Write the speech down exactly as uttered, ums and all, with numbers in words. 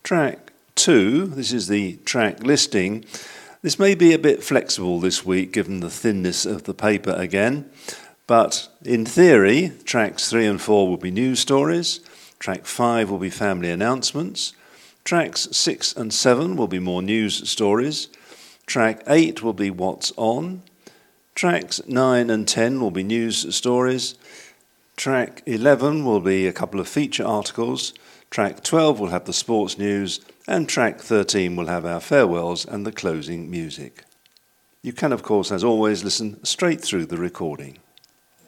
Track two, this is the track listing. This may be a bit flexible this week given the thinness of the paper again, but in theory, tracks three and four will be news stories, track five will be family announcements, tracks six and seven will be more news stories, track eight will be what's on, tracks nine and ten will be news stories, track eleven will be a couple of feature articles, track twelve will have the sports news, and track thirteen will have our farewells and the closing music. You can, of course, as always, listen straight through the recording.